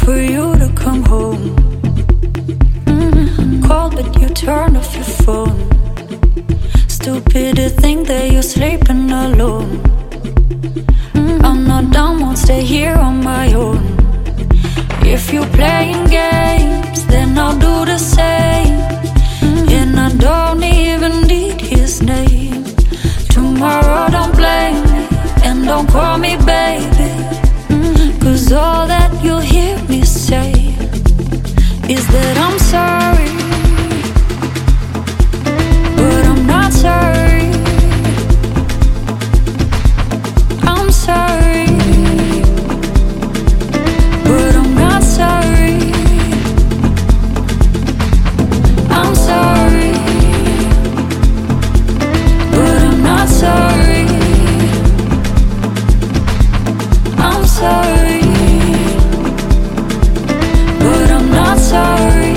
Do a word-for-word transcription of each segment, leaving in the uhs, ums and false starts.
for you to come home. Mm, call but you turn off your phone. Stupid to think that you're sleeping alone. Mm, I'm not done, won't stay here on my own. If you're playing games, then I'll do the same. And I don't even need his name. Tomorrow don't blame me, and don't call me baby. Cause all that you'll hear me say is that I'm sorry, but I'm not sorry. I'm sorry, but I'm not sorry. I'm sorry, but I'm not sorry. I'm sorry, but I'm not sorry.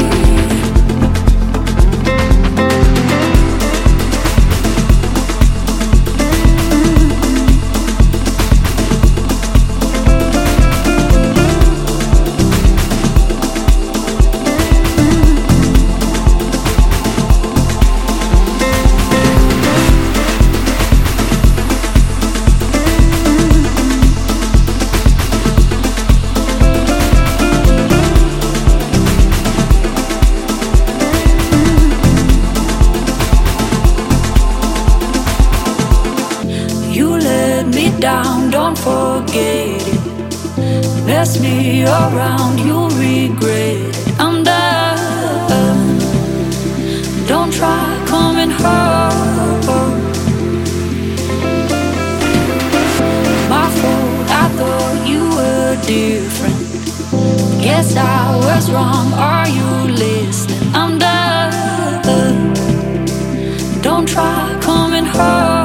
Down, don't forget it. Mess me around, you'll regret it. I'm done. Don't try coming home. My fault, I thought you were different. Guess I was wrong, are you listening? I'm done. Don't try coming home.